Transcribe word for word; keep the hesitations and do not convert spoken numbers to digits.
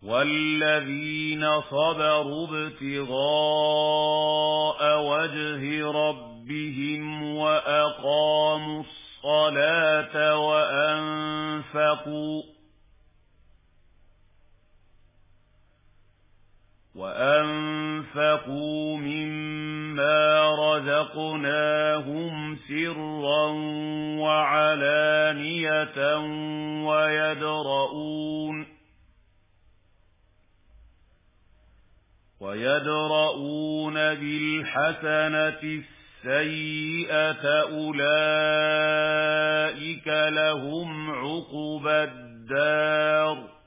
والذين صبروا ابتغاء وجه ربهم وأقاموا الصلاة وأنفقوا وأنفقوا مما رزقناهم سرا وعلانية ويدرؤون ويدرؤون بالحسنة السيئة أولئك لهم عقبى الدار